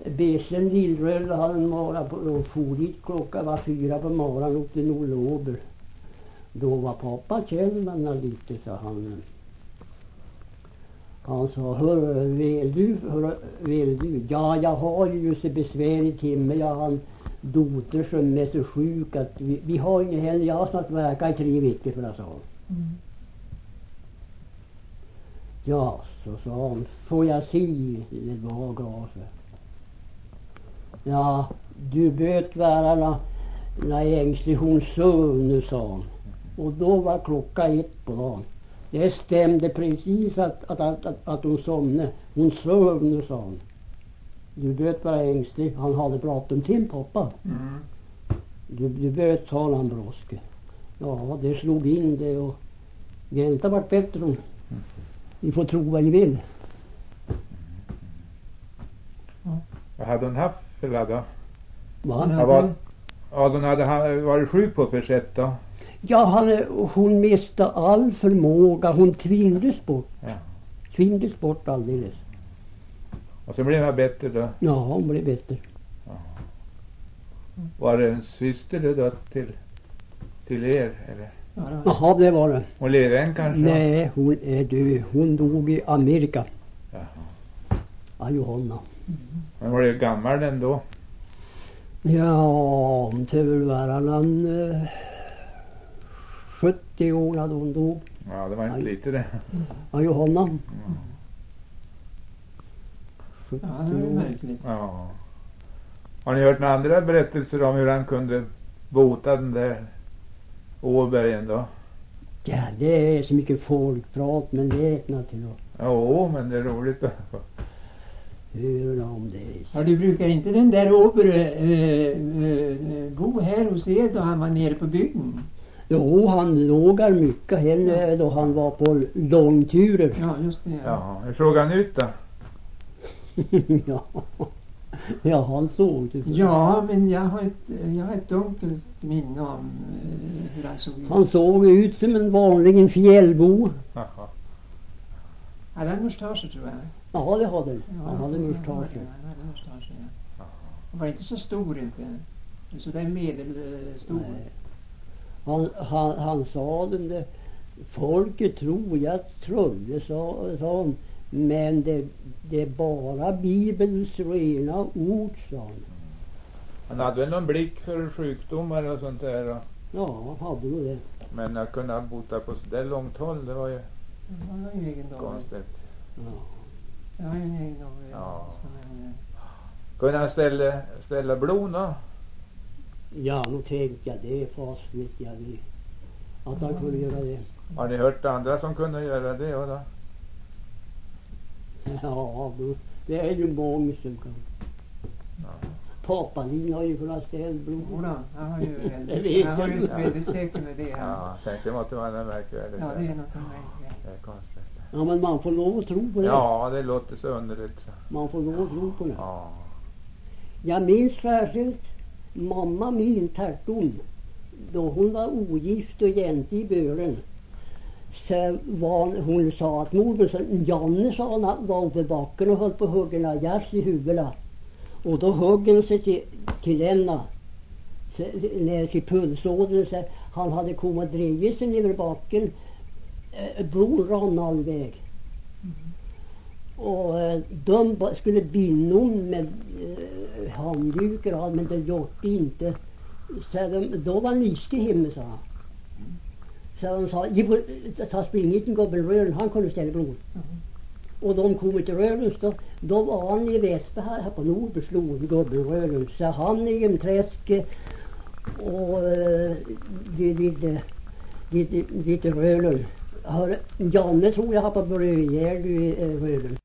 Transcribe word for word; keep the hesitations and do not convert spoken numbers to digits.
Besen Lillröd hade en mara på och for dit klockan var fyra på morgonen upp till Nordlåber. Då var pappa Kjellman lite, sa han. Han sa, hör, vill du, hör, vill du? Ja, jag har ju just ett besvärligt timme. Jag har en dotter som är så sjuk att vi, vi har ingen heller. Jag har snart verkat i tre veckor för det, sa han. Mm. Ja, så sa han, får jag se det var glaset? Ja, du böt vara när ängslig hon söv nu, sa han. Och då var klockan ett på dagen. Det stämde precis att, att, att, att, att hon somnade. Hon söv nu, sa han. Du böt vara ängslig. Han hade pratat om till pappa. Mm. Du, du böt, sa han bråske. Ja, det slog in det och det har inte varit bättre. Mm. Ni får tro vad ni vill. Mm. Vad hade hon haft för vad då? Va? Ja, vad, ja, hon hade varit sjuk på för sätt då? Ja, han, hon miste all förmåga. Hon tvingades bort. Ja. Tvingades bort alldeles. Och så blev hon bättre då? Ja, hon blev bättre. Ja. Var det en syster då till, till er? Eller? Jaha, det var det. Hon lever än kanske? Nej, hon är död. Hon dog i Amerika. Jaha. Ja, Johanna. Mm. Men var det gammal den då? Ja, om till väl var han uh, sjuttio år när hon dog. Ja, det var inte ja. Lite det. Ja, Johanna. Mm. Ja, det är märkligt. Ja. Har ni hört några andra berättelser om hur han kunde bota den där Åbergen då? Ja, det är så mycket folkprat, men det är ett naturligt. Jo, men det är roligt då. Hur om det? Ja, du brukar inte den där Åber äh, äh, bo här hos er då han var nere på bygden? Jo, han lågar mycket henne ja. Då han var på långturer. Ja, just det. Ja, ja hur såg han ut då? ja. ja, han såg det. Ja, men jag har ett, jag har ett dunkelt minne om uh, hur han såg ut. Han såg ut som en vanlig fjällbo. Jaha. Hade han mustasch, tror jag? Ja, det hade han. Ja, han hade mustasch. Han hade mustasch, ja. Han var inte så stor inte. Så där medelstor. Nej. Han, han, han sa dem det. Folket tror jag trolle, sa, sa han. Men det, det är bara Bibelns rena ord, sa han. Han hade väl någon blick för sjukdomar och sånt där då? Ja, han hade nog det. Men att kunna bota på så där långt håll, det var ju, det var ju egendomligt. Konstigt. Ja. Det var ju en egendomlig. Ja. Kunde han ställa, ställa blod då? Ja, nu tänkte jag det fast vet jag det. Att han kunde göra det. Har ni hört andra som kunde göra det då? Ja, det är ju många som kan. Ja. Papalin har ju kunnat ställa blod. Jodå, han har ju väldigt, han har ju väldigt säker med det. Ja, jag tänkte att det var en märkvärdigt. Ja, det är något märkvärdigt. Det är konstigt. Ja, men man får lov att tro på det. Ja, det låter så underligt. Så. Man får lov att tro på det. Ja. Jag minns särskilt mamma min Terton. Då hon var ogift och jänte i Bölen. Så var, hon sa att morbror, Janne sa han var uppe i backen och höll på huggerna gäss i huvudet. Och då högg han sig till, till denna. Ner till pulsådern. Så han hade kommit drivit sig över backen. Eh, blod rann all väg. Mm. Och eh, de skulle binda om med eh, handdukar, men det gjorde inte. Så de, då var han liske hemma, sa han. Så de sa, ta springet en gubben Rören, han kunde ställa blod. Mm. Och de kom till Rörens då, då var han i Väsby här, här på Nordbeslod, gubben Rören. Så han i en träsk och uh, lite, lite, lite Rören. Janne tror jag har på brödgärd i uh, Rören.